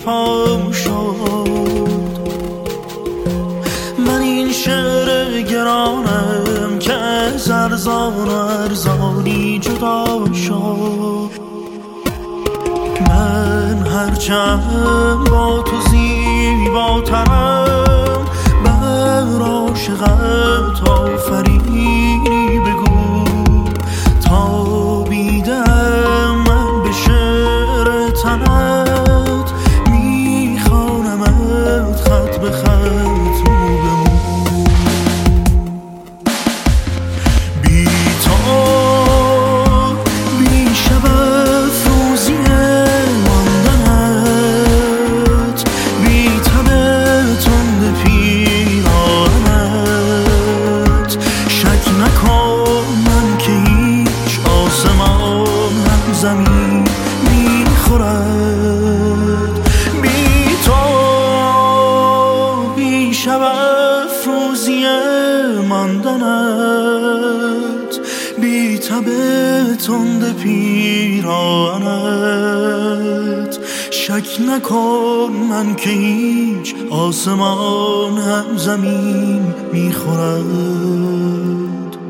پام شد. من این شعر گرانم که از ارزان و ارزانی جدا شد. من هرچند با تو زیباترم، بر عاشقت آفرینی بگو. تابیدم من به شعر تنت، میخوانمت خط به خط مو به مو. بی تو بی شب افروزی ماندنت، بی تب تند پیرانت. شک نکن من که هیچ آسمان هم زمین میخورد. بی تو بی شب افروزی ماندنت، بی تب تند پیرانت. شک نکن من که هیچ آسمان هم زمین میخورد.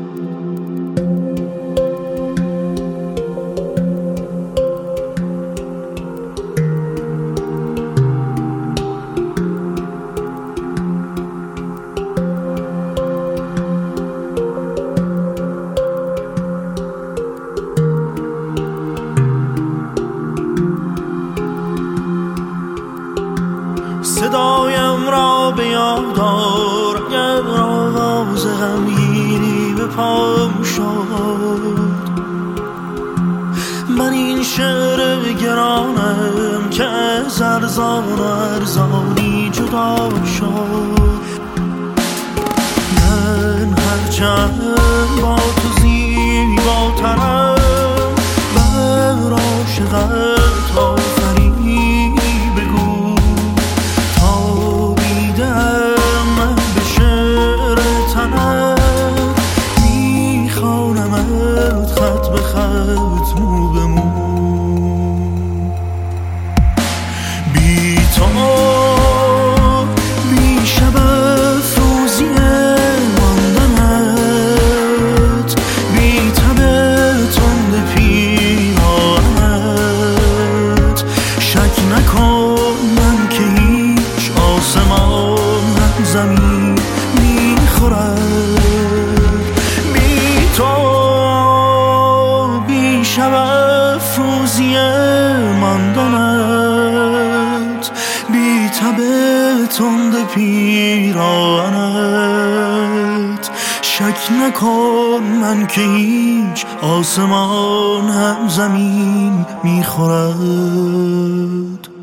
صدایم را به یاد آر اگر آواز غمگینی به پام شد. من این شعر گرانم که از ارزان و ارزانی جدا شد. من هرچند با تو زیباترم، بر عاشقت آفرینی بگو. تابیدم من به شعر تنت، میخوانمت خط به خط مو به مو. بی تو بی شب افروزی ماندنت، بی تب تند پیرانت. شک نکن من که هیچ آسمان هم زمین میخورد. بی تو بی شب افروزی ماندنت، بی تب تند پیرانت. شک نکن من که هیچ آسمان هم زمین میخورد.